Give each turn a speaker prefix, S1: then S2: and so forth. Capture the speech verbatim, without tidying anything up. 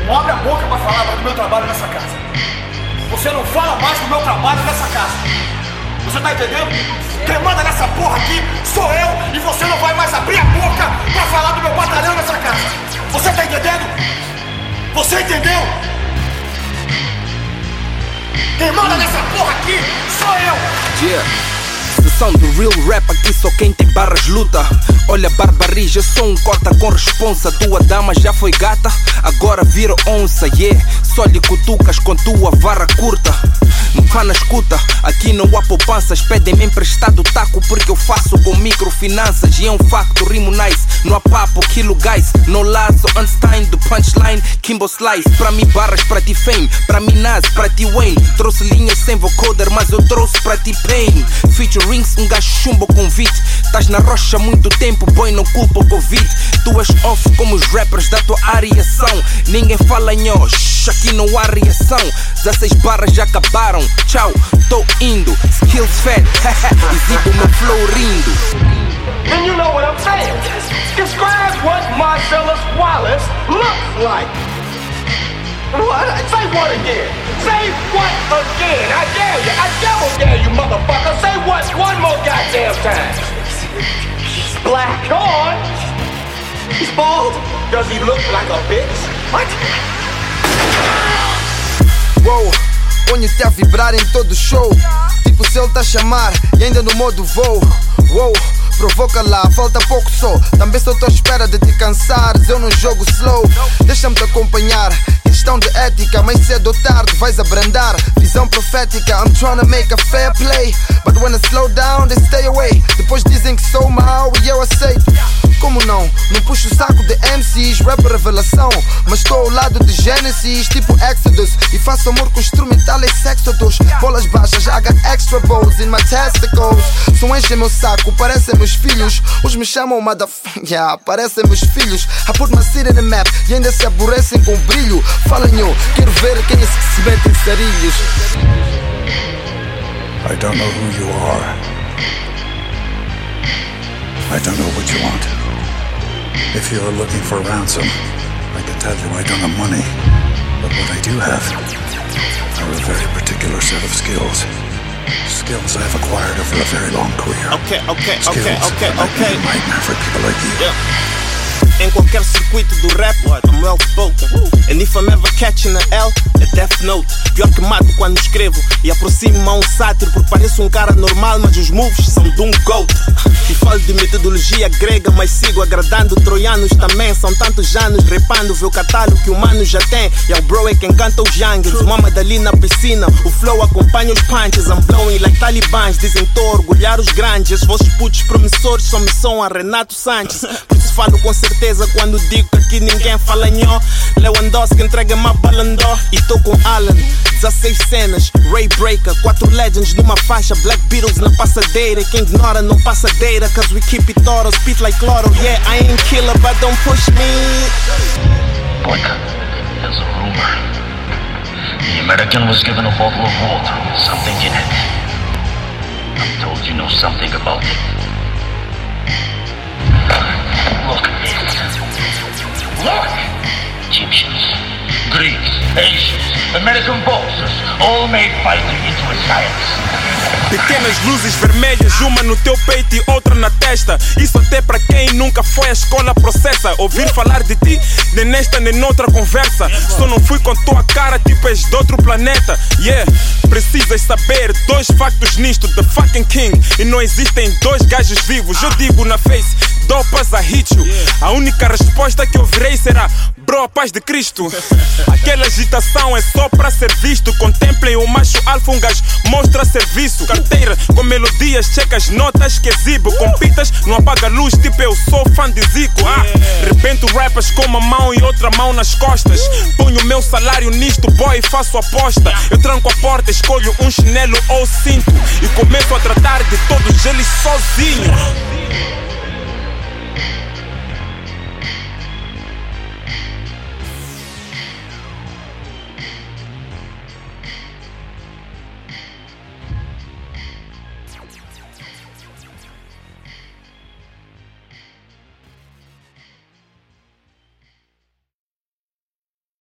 S1: Não abre a boca pra falar do meu trabalho nessa casa. Você não fala mais do meu trabalho nessa casa. Você tá entendendo? Quem manda nessa porra aqui sou eu e você não vai mais abrir a boca pra falar do meu batalhão nessa casa. Você tá entendendo? Você entendeu? Quem manda nessa porra aqui sou eu.
S2: Yeah. Sessão do real rap, aqui só quem tem barras luta. Olha barbariz, eu sou um cota com responsa. Tua dama já foi gata, agora vira onça, yeah. Só lhe cutucas com tua vara curta. Não vá na escuta, aqui não há poupanças. Pedem-me emprestado taco porque eu faço com microfinanças. E é um facto, rimo nice, não há papo, quilo guys. No laço, Einstein do punchline, Kimbo Slice. Pra mim barras, pra ti fame, pra mim Nas, pra ti Wayne. Trouxe linhas sem vocoder, mas eu trouxe pra ti pain. Feature rings, um gajo chumbo convite. Tás na rocha há muito tempo, boy, não culpa o Covid. Tu és off como os rappers da tua areação. Ninguém fala em ó, aqui não há reação. dezesseis barras já acabaram, tchau, tô indo. Skills fed, exibo meu flow rindo.
S1: And you know what I'm saying? Describe what Marcellus Wallace looks like. What? Say what again? Say what again? I dare you. I double dare you, motherfucker. Say what one more goddamn time. He's black. Go on. He's bald. Does he look like a bitch? What?
S3: Wow, ponho-te a vibrar em todo show. Tipo se ele tá a chamar e ainda no modo voo. Wow, provoca lá, falta pouco só. Também só tô à espera de te cansares. Eu não jogo slow, deixa-me te acompanhar. Questão de ética, mais cedo ou tarde vais abrandar. Visão profética, I'm trying to make a fair play. But when I slow down, they stay away. Depois dizem que sou mau e eu aceito. Como não? Não puxo o saco de M Cs, rap revelação. Mas estou ao lado de Genesis, tipo Exodus. E faço amor com instrumental e sexodos. Bolas baixas, I got extra balls in my testicles. Só enchem meu saco, parecem meus filhos. Uns me chamam motherfucker, yeah, parecem meus filhos. I put my city in the map e ainda se aborrecem com brilho. Fala nho, quero ver quem é que se mete em sarilhos.
S4: I don't know who you are. I don't know what you want. If you're looking for ransom, I can tell you I don't have money. But what I do have are a very particular set of skills. Skills I've acquired over a very long career.
S5: Okay, okay,
S4: skills
S5: okay, okay,
S4: that
S5: okay.
S4: make me a nightmare for people like you.
S5: Yeah. Em qualquer circuito do rap, I'm well spoken. And if I'm ever catching a L, é Death Note. Pior que mato quando escrevo e aproximo-me a um sátiro, porque pareço um cara normal, mas os moves são de um GOAT. E falo de metodologia grega, mas sigo agradando troianos também. São tantos anos repando, vê o catálogo que o mano já tem. E o bro é quem canta os jungles, mama dali na piscina. O flow acompanha os punches, I'm blowing like talibãs. Dizem tô a orgulhar os grandes. Os vossos putos promissores só me são a Renato Sanches. Por isso falo com certeza quando digo que aqui ninguém fala nhó. Lewandowski entrega-me a balandó. E tô com Alan, dezesseis cenas, Ray Breaker, quatro legends numa faixa, Black Beatles na passadeira. Quem ignora não passadeira, cause we keep it thorough, spit like chloro. Yeah, I ain't killer, but don't push me.
S6: Boy, there's a rumor. The American was given a bottle of water with something in it. I'm told you know something about it. Look at this. Look! Egyptians, Greeks, Asians, American boxers, all made fighting into a science.
S7: Pequenas luzes vermelhas, uma no teu peito e outra na testa. Isso até pra quem nunca foi à escola processa. Ouvir falar de ti, nem nesta nem noutra conversa. Só não fui com tua cara, tipo és de outro planeta. Yeah, precisas saber dois factos nisto, the fucking king. E não existem dois gajos vivos. Eu digo na face, dopas a hit you. A única resposta que ouvirei será bro, a paz de Cristo. Aquela agitação é só pra ser visto. Contemplem o macho alfa, um gajo mostra serviço. Carteira com melodias, checa as notas que exibo. Compitas, não apaga a luz, tipo eu sou fã de Zico. Ah, rebento rappers com uma mão e outra mão nas costas. Ponho o meu salário nisto, boy, e faço aposta. Eu tranco a porta, escolho um chinelo ou cinto e começo a tratar de todos eles sozinho.